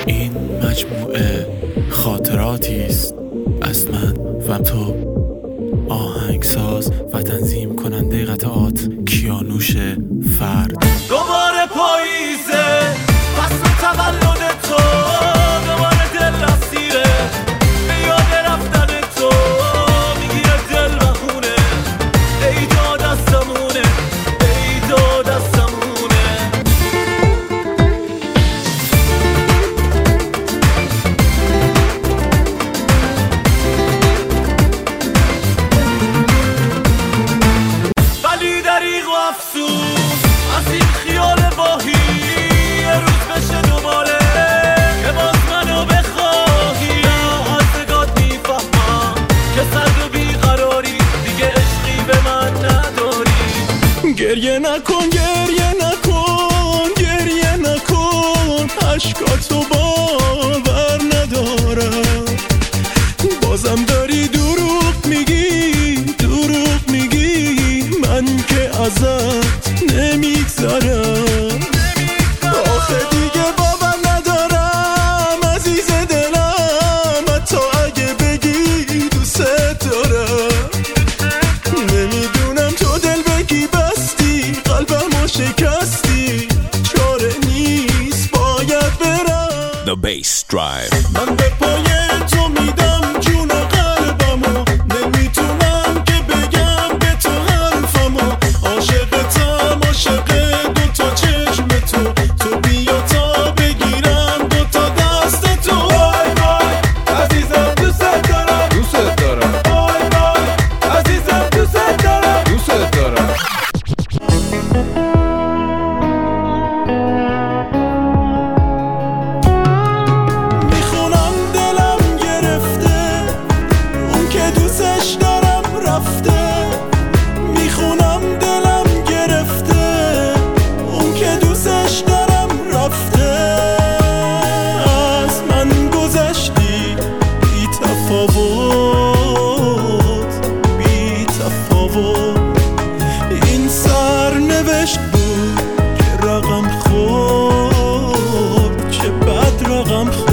این مجموعه خاطراتی است از من و تو. آهنگساز و تنظیم کننده قطعات کیانوش فرد. دوباره پاییزه، فصل تولد تو، دوباره دل اسیره به یاد رفتن تو، میگیره دل و خونه. ای داد دستمونه، ای داد دستمونه. ولی دریغ و افسوس از این خیال واهی، یه روز بشه دوباره که باز منو بخواهی. از نگات میفهمم که سرد و بیقراری، دیگه عشقی به من نداری. گریه نکن، گریه نکن، گریه نکن، عشقاتو باور ندارم. بازم داری دروغ میگی، دروغ میگی، من که ازت نمیگذرم. آخه دیگه باور ندارم عزیز دلم، حتی اگه بگی دوست دارم. نمیدونم تو دل بگی بستی، قلبمو شکستی، چاره نیست باید برم. The Bass Drive. من به پای تو میدم جون و قلبمو، نمیتونم که بگم به تو حرفمو. عاشقتم، عاشق دوتا چشم تو، تو بیا تا بگیرم دوتا دست تو. وای وای عزیزم دوست دارم، دوست دارم، وای وای عزیزم دوست دارم، دوست دارم. میخونم دلم گرفته، اون که دوستش دارم رفته. میخونم دلم گرفته، اون که دوستش دارم رفته. از من گذشتی بی تفاوت، بی تفاوت. این سرنوشت بود که رقم خورد، چه بد رقم خورد.